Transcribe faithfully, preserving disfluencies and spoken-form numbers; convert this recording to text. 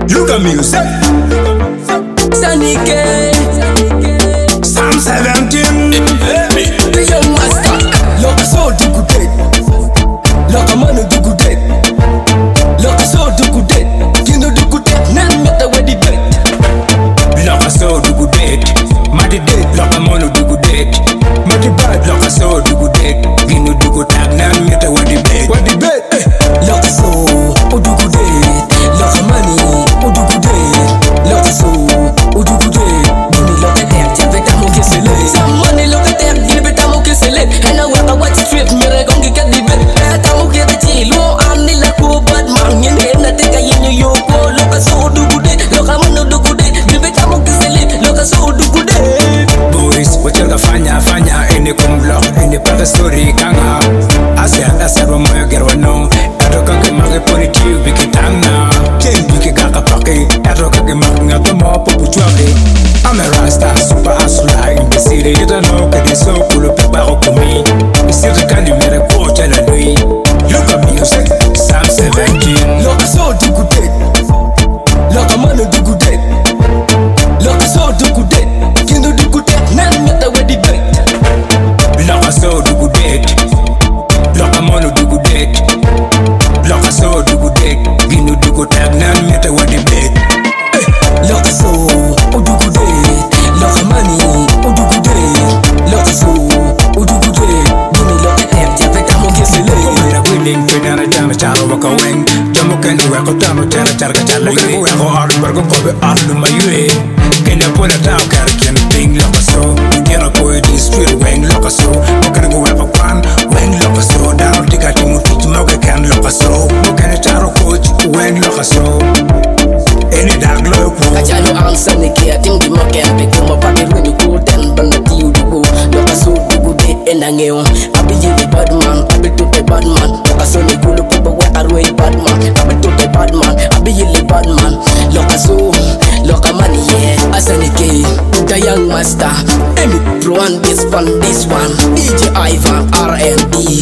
Look at music. Sunny K, Sam seventeen. the young master. Look so do good dead. Look a man do good dead. Look so do good dead. You know do good dead. None matter where the bed. Look a so do good dead. Mati dead. Look a man do good dead. Mati bad. Look a so do good dead. You know do good tag. None matter where the bed. Where the bed. Look so do good dead. Look a money do good dead. Look so do good dead. Give me look at that. Tell me that okay select. Some money look at that. Give me that okay select. And I walk a watch strip. Me I gon' get the bed. That okay the chill. Oh I'm the like oh bad man. You know na take a yin you go. Look so do good dead. Look a man do good dead. Give me that okay select. Look so do good dead. Boys, wacha fanya fanya ene kumlo ene pata story kanga. Ase ase romo gerwa no. Ato kake mage positive bikitanga. Ken biki kaka pake. Ato kake mage ngato mo popu chwake. I'm a rasta super hustler in the city. You don't know que so cool pe baro kumi. Isi te kandi mere pocha la lui. Look at music, Sam seventeen. Look so do good dead. Look a man do good dead. Look so do good dead. You know do good dead. None matter where the bed. Look a so do good dead. Look a man do good dead. Look a so do good dead. You know do good tag. None matter where the bed. Look so do good dead. Look a money do good dead. Look so do good dead. Give me look at that. Tell me that okay select. Mira winning pinana jana charo waka weng. Jamu kena weko tano chana chara kachala yue. Weko aru bergo kobe alu mayue. Kena pula tau kara kena ping loka so. Kena koe di street weng loka so. Mokena go weko kwan weng loka so. Daro tika timu titi moke ken loka so. Mokena charo coach weng loka so. Any dark low po. Kachalo ang Sunny K, I think the more can pick them up. I get when you go then but not you to go. Look so do good day and I know. I be the bad man, I be to the bad man. Look so ni go look but what are we bad man? I be to the bad man, I be the bad man. Look so, look a money yeah. Sunny K, the young master. Emi Pro and this one, this one. D J Ivan R and D.